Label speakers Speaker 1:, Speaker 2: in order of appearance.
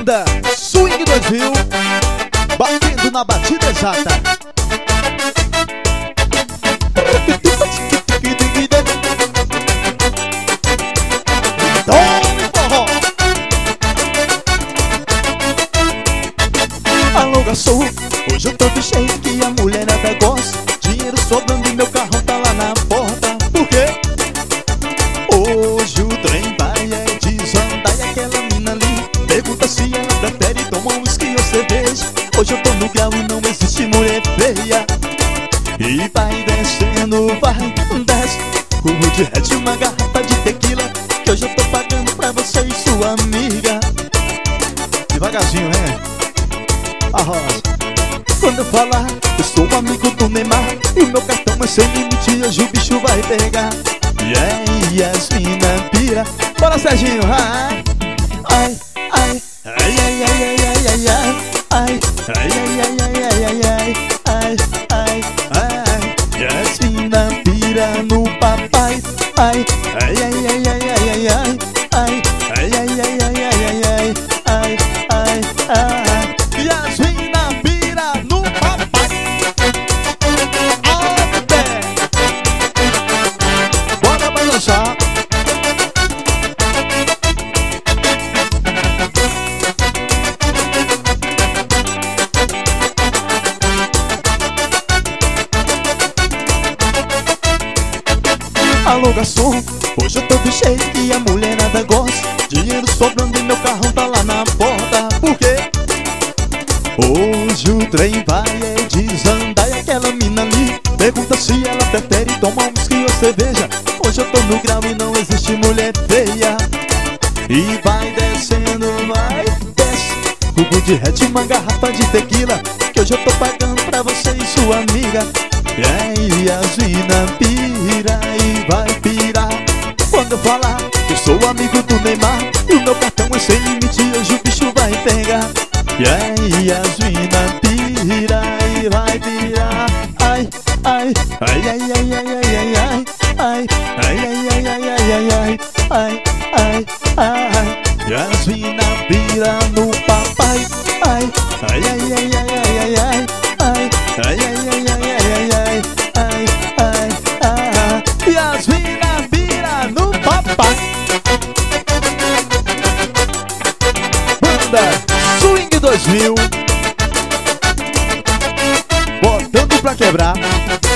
Speaker 1: Banda Swing 2000, batendo na batida exata. Tome forró. Alô garçom, hoje eu tô do jeito que a mulherada gosta. Dinheiro sobrando e meu carrão tá lá na porta. Por quê? Hoje o trem vai é desandar e aquela mina ali pergunta se ela prefere tomar um whisky ou cerveja. Hoje eu tô no grau e não existe mulher feia. E vai descendo, vai, desce cubo de red, uma garrafa de tequila, que hoje eu tô pagando pra você e sua amiga. Devagarzinho, né? A rosa. Quando eu falar, eu sou amigo do Neymar e o meu cartão é sem limite, hoje o bicho vai pegar. E as mina pira. Bora, Serginho! Ai, ai, ai, ai, ai, ai, ai, ai, ai, ai, ai, ai, ai, ai, ai, e as mina pira no papai. Ai, ai, ai, ai, ai, ai, ai, ai, ai, ai, ai, ai, ai, ai, ai, ai, ai, e as mina pira no papai. Ó, bebê, bora balançar. Alô garçom, hoje eu tô do jeito que a mulherada gosta. Dinheiro sobrando e meu carrão tá lá na porta. Por quê? Hoje o trem vai é desandar e aquela mina ali pergunta se ela prefere tomar um whisky ou cerveja. Hoje eu tô no grau e não existe mulher feia. E vai descendo, vai, desce cubo de red, uma garrafa de tequila, que hoje eu tô pagando pra você e sua amiga. E aí as mina pira e vai pirar. Quando eu falar, eu sou amigo do Neymar e o meu cartão é sem limite, hoje o bicho vai pegar. E aí as mina pira e vai pirar. Ai, ai, ai, ai, ai, ai, ai, ai, ai, ai, ai, ai, ai, ai, ai, ai, ai, ai, e as mina pira no papai. Ai, ai, ai, ai, ai, ai, ai, ai, ai, ai, ai, ai, ai, ai, ai, ai, ai, e as mina pira no papai. Banda Swing 2000, botando pra quebrar.